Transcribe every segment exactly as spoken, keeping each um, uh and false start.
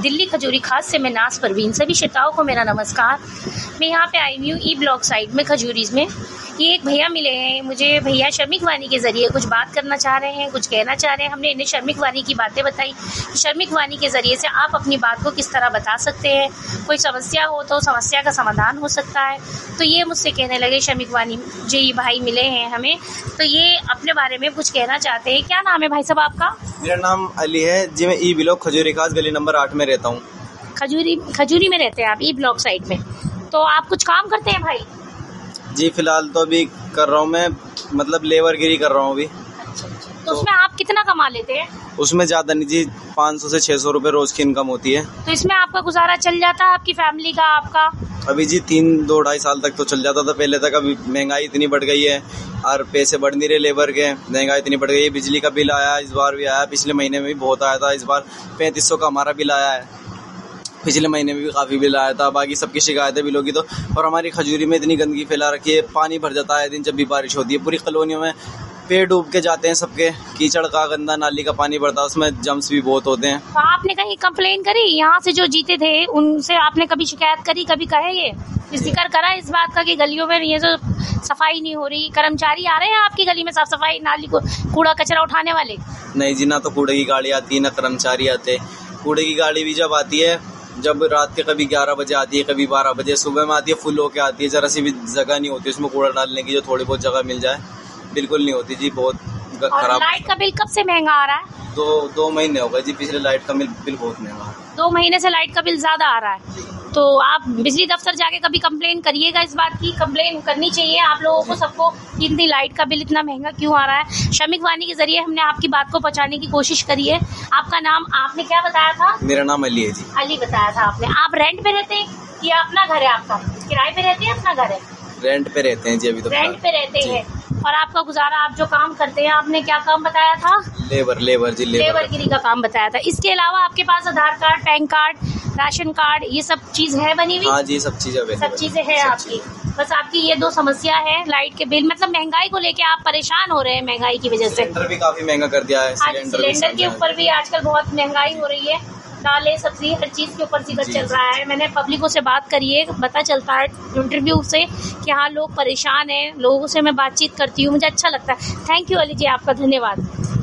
दिल्ली खजूरी खास से मैं नाज परवीन, सभी श्रोताओं को मेरा नमस्कार। मैं यहाँ पे आई हूँ ई ब्लॉक साइड में खजूरीज में। ये एक भैया मिले हैं मुझे, भैया शर्मिक वानी के ज़रिए कुछ बात करना चाह रहे हैं, कुछ कहना चाह रहे हैं। हमने इन्हें शर्मिक वानी की बातें बताई कि शर्मिक वानी के ज़रिए से आप अपनी बात को किस तरह बता सकते हैं, कोई समस्या हो तो समस्या का समाधान हो सकता है। तो ये मुझसे कहने लगे, शर्मिक वानी जो ये भाई मिले हैं हमें, तो ये अपने बारे में कुछ कहना चाहते हैं। क्या नाम है भाई साहब आपका? मेरा नाम अली है जी, मैं ई ब्लॉक खजूरी खास गली नंबर आठ में रहता हूँ। खजूरी खजूरी में रहते हैं आप, ई ब्लॉक साइड में। तो आप कुछ काम करते हैं भाई? जी फिलहाल तो अभी कर रहा हूँ मैं, मतलब लेबरगिरी कर रहा हूँ अभी। अच्छा अच्छा। तो उसमें आप कितना कमा लेते हैं? उसमें ज़्यादा नहीं जी, पाँच सौ से छः सौ रुपये रोज़ की इनकम होती है। तो इसमें आपका गुजारा चल जाता है, आपकी फैमिली का, आपका? अभी जी तीन दो ढाई साल तक तो चल जाता था पहले तक। अभी महंगाई इतनी बढ़ गई है और पैसे बढ़ नहीं रहे लेबर के, महंगाई इतनी बढ़ गई है। बिजली का बिल आया, इस बार भी आया, पिछले महीने में भी बहुत आया था। इस बार पैंतीस सौ का हमारा बिल आया है, पिछले महीने में भी काफ़ी बिल आया था। बाकी सबकी शिकायतें बिलों की तो। और हमारी खजूरी में इतनी गंदगी फैला रखी है, पानी भर जाता है दिन जब भी बारिश होती है। पूरी कॉलोनियों में पेड़ डूब के जाते हैं सबके, कीचड़ का गंदा नाली का पानी भरता है, उसमें जम्स भी बहुत होते हैं। तो आपने कहीं कंप्लेन करी? यहाँ से जो जीते थे उनसे आपने कभी शिकायत करी, कभी कहे ये जिक्र करा इस बात का कि गलियों में ये जो सफाई नहीं हो रही? कर्मचारी आ रहे हैं आपकी गली में साफ सफाई, नाली को कूड़ा कचरा उठाने वाले? नहीं जी, ना तो कूड़े की गाड़ी आती है ना कर्मचारी आते। कूड़े की गाड़ी भी जब आती है, जब रात के कभी ग्यारह बजे आती है, कभी बारह बजे, सुबह में आती है, फुल होके आती है। जरा सी भी जगह नहीं होती उसमें कूड़ा डालने की, जो थोड़ी बहुत जगह मिल जाए बिल्कुल नहीं होती जी, बहुत खराब। लाइट का बिल कब से महंगा आ रहा है? दो दो महीने हो गए जी, पिछले लाइट का बिल बिल बहुत महंगा है। दो महीने से लाइट का बिल ज्यादा आ रहा है। तो आप बिजली दफ्तर जाके कभी कंप्लेन करिएगा, इस बात की कंप्लेन करनी चाहिए आप लोगों को सबको कि इतनी लाइट का बिल इतना महंगा क्यों आ रहा है। शर्मिक वानी के जरिए हमने आपकी बात को पहुंचाने की कोशिश करी है। आपका नाम आपने क्या बताया था? मेरा नाम अली है जी। अली बताया था आपने। आप रेंट पे रहते हैं या अपना घर है आपका? किराए पे रहते हैं, अपना घर है? रेंट पे रहते हैं जी अभी तो। रेंट पे रहते हैं। और आपका गुजारा, आप जो काम करते हैं, आपने क्या काम बताया था? लेबर लेबर जी लेबर लेबरगिरी का काम बताया था। इसके अलावा आपके पास Aadhaar card, PAN card, ration card, ये सब चीज है बनी हुई? हाँ जी, सब चीजें सब चीजें हैं आपकी। बस आपकी ये दो समस्या है, लाइट के बिल, मतलब महंगाई को लेके आप परेशान हो रहे हैं महंगाई की वजह से। सिलेंडर भी काफी महंगा कर दिया है। सिलेंडर, सिलेंडर के ऊपर भी आजकल बहुत महंगाई हो रही है। दालें, सब्जी, हर चीज के ऊपर सिगत चल रहा है। मैंने पब्लिकों से बात करी है, पता चलता है इंटरव्यू से कि हाँ लोग परेशान हैं। लोगों से मैं बातचीत करती हूँ, मुझे अच्छा लगता है। थैंक यू अली जी, आपका धन्यवाद।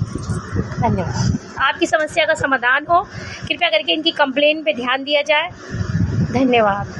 धन्यवाद। आपकी समस्या का समाधान हो, कृपया करके इनकी कंप्लेन पे ध्यान दिया जाए। धन्यवाद।